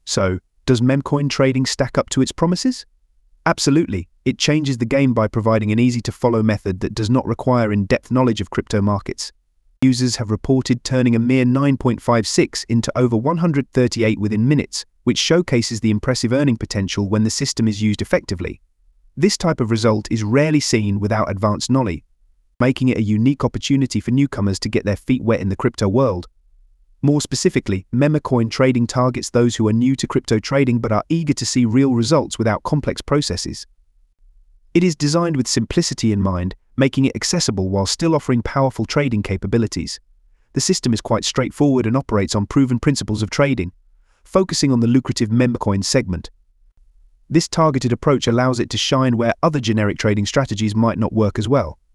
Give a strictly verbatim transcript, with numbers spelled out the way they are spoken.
So, does memcoin trading stack up to its promises? Absolutely. It changes the game by providing an easy-to-follow method that does not require in-depth knowledge of crypto markets. Users have reported turning a mere nine point five six into over one hundred thirty-eight within minutes, which showcases the impressive earning potential when the system is used effectively. This type of result is rarely seen without advanced knowledge, making it a unique opportunity for newcomers to get their feet wet in the crypto world. More specifically, memcoin trading targets those who are new to crypto trading but are eager to see real results without complex processes. It is designed with simplicity in mind, making it accessible while still offering powerful trading capabilities. The system is quite straightforward and operates on proven principles of trading, focusing on the lucrative memcoin segment. This targeted approach allows it to shine where other generic trading strategies might not work as well.